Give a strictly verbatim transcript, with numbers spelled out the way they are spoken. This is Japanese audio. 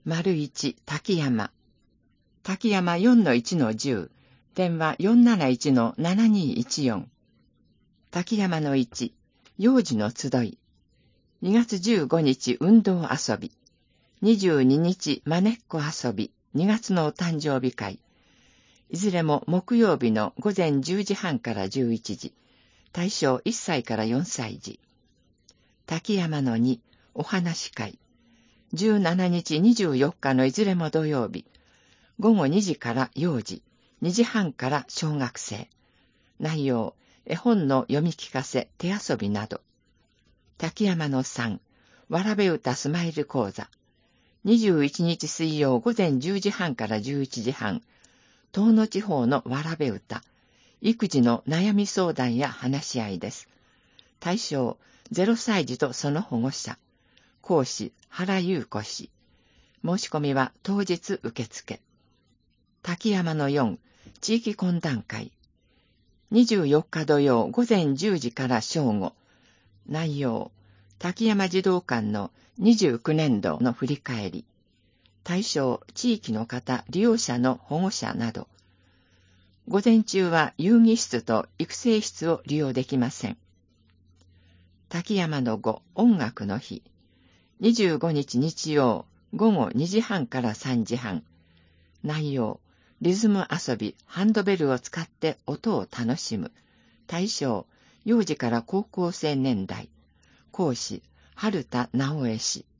丸一、滝山。滝山 よんのいちのじゅう、電話 よんなないちのななにいちよん。滝山のいち、幼児の集い。にがつじゅうごにち運動遊び。にじゅうににちまねっこ遊び、にがつのお誕生日会。いずれも木曜日のごぜんじゅうじはんからじゅういちじ。対象いっさいからよんさい児。滝山のに、お話会。じゅうしちにちにじゅうよっかのいずれも土曜日。ごごにじから幼児、にじはんから小学生。内容、絵本の読み聞かせ、手遊びなど。滝山のさん、わらべ歌スマイル講座。にじゅういちにち水曜ごぜんじゅうじはんからじゅういちじはん。東野地方のわらべ歌。育児の悩み相談や話し合いです。対象、ゼロさい児とその保護者。講師、原優子氏。申し込みは当日受付。滝山のよん、地域懇談会。にじゅうよっか土曜ごぜんじゅうじから正午。内容、滝山児童館のにじゅうきゅうねんどの振り返り。対象、地域の方、利用者の保護者など。午前中は遊戯室と育成室を利用できません。滝山のご、音楽の日。にじゅうごにち日曜、ごごにじはんからさんじはん。内容、リズム遊び、ハンドベルを使って音を楽しむ。対象、幼児から高校生年代。講師、春田直江氏。